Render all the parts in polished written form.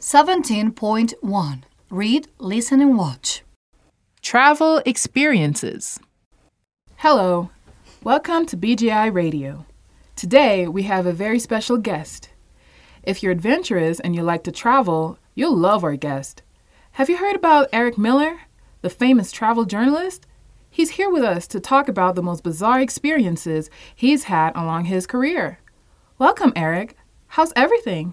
17.1 Read, Listen, and Watch. Travel experiences. Hello, welcome to BGI Radio. Today we have a very special guest. If you're adventurous and you like to travel, you'll love our guest. Have you heard about Eric Miller, the famous travel journalist? He's here with us to talk about the most bizarre experiences he's had along his career. Welcome, Eric. How's everything?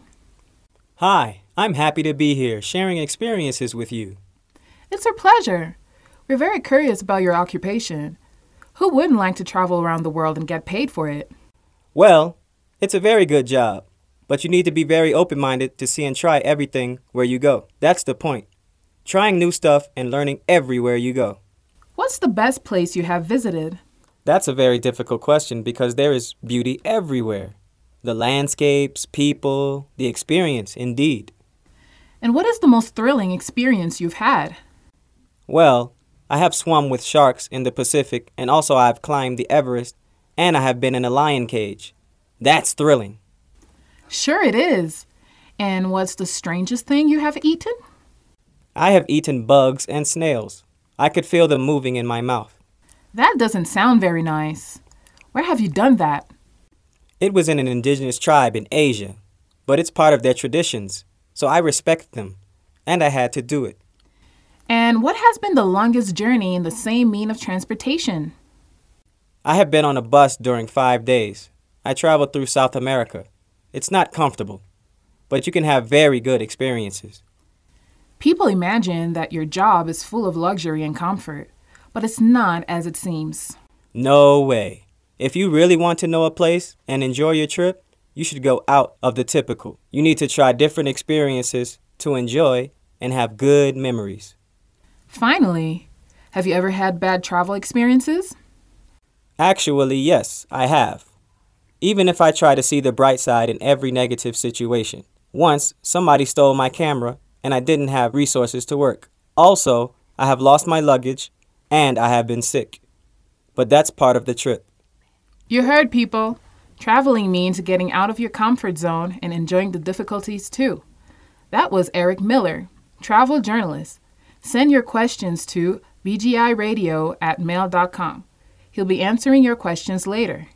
Hi, I'm happy to be here sharing experiences with you. It's our pleasure. We're very curious about your occupation. Who wouldn't like to travel around the world and get paid for it? Well, it's a very good job, but you need to be very open-minded to see and try everything where you go. That's the point. Trying new stuff and learning everywhere you go. What's the best place you have visited? That's a very difficult question because there is beauty everywhere. The landscapes, people, the experience, indeed. And what is the most thrilling experience you've had? Well, I have swum with sharks in the Pacific, and also I have climbed the Everest, and I have been in a lion cage. That's thrilling. Sure it is. And what's the strangest thing you have eaten? I have eaten bugs and snails. I could feel them moving in my mouth. That doesn't sound very nice. Where have you done that? It was in an indigenous tribe in Asia, but it's part of their traditions, so I respect them, and I had to do it. And what has been the longest journey in the same mean of transportation? I have been on a bus during 5 days. I traveled through South America. It's not comfortable, but you can have very good experiences. People imagine that your job is full of luxury and comfort, but it's not as it seems. No way. If you really want to know a place and enjoy your trip, you should go out of the typical. You need to try different experiences to enjoy and have good memories. Finally, have you ever had bad travel experiences? Actually, yes, I have. Even if I try to see the bright side in every negative situation. Once, somebody stole my camera and I didn't have resources to work. Also, I have lost my luggage and I have been sick. But that's part of the trip. You heard, people. Traveling means getting out of your comfort zone and enjoying the difficulties too. That was Eric Miller, travel journalist. Send your questions to bgiradio@mail.com. He'll be answering your questions later.